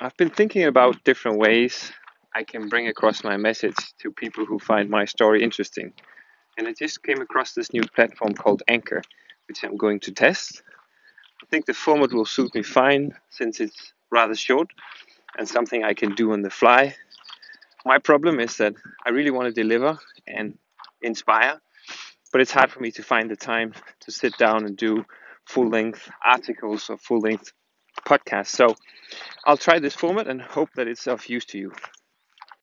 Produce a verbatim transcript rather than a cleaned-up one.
I've been thinking about different ways I can bring across my message to people who find my story interesting. And I just came across this new platform called Anchor, which I'm going to test. I think the format will suit me fine since it's rather short and something I can do on the fly. My problem is that I really want to deliver and inspire, but it's hard for me to find the time to sit down and do full length articles or full length podcasts. So I'll try this format and hope that it's of use to you.